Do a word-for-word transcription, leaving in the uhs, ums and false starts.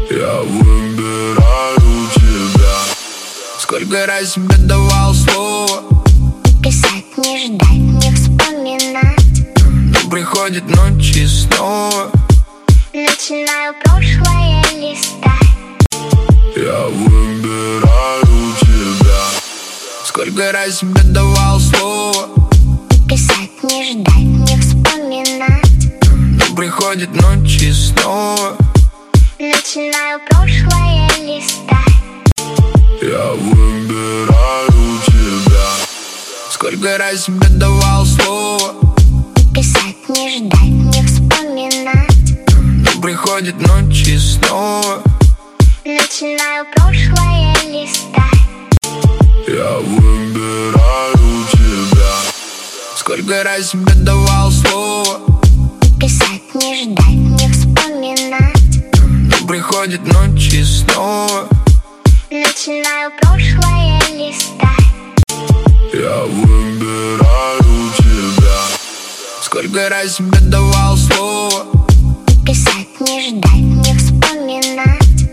Я выбираю тебя. Сколько раз тебе давал слово писать, не ждать, не вспоминать. Но приходит ночь и снова начинаю прошлое листать. Я выбираю тебя. Сколько раз тебе давал слово писать, не ждать, не вспоминать. Но приходит ночь и снова начинаю прошлое листать. Я выбираю тебя. Сколько раз тебе давал слово писать, не ждать, не вспоминать. Но приходит ночь и снова начинаю прошлое листать. Я выбираю тебя. Сколько раз тебе давал слово писать, не ждать, не вспоминать. Но приходит ночь и снова начинаю прошлое листать. Я выбираю тебя. Сколько раз тебе давал